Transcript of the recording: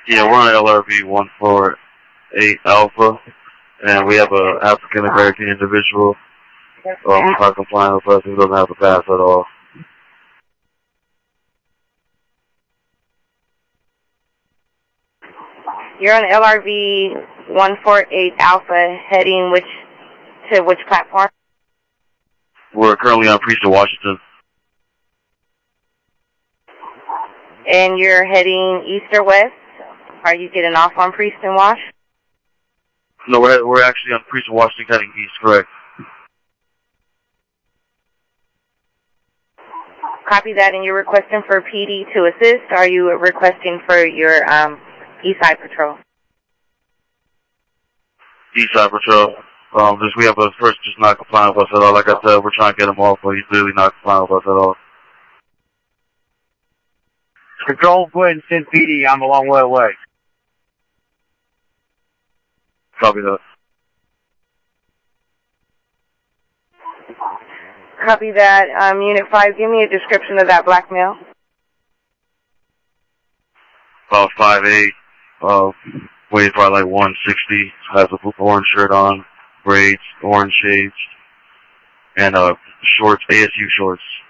Yeah, we're on LRV 148 Alpha, and we have an African American individual not complying with us who doesn't have a pass at all. You're on LRV 148 Alpha, heading to which platform? We're currently on Priest of Washington. And you're heading east or west? Are you getting off on Priest and Wash? No, we're actually on Priest of Washington heading east, correct. Copy that, and you're requesting for PD to assist, or are you requesting for your East Side Patrol? East Side Patrol. We have a person just not complying with us at all. Like I said, we're trying to get him off, but he's literally not complying with us at all. Control, go ahead and send PD. I'm a long way away. Copy that. Copy that. Unit 5, give me a description of that black male. About 5'8", weighs probably like 160, has a orange shirt on, braids, orange shades, and shorts, ASU shorts.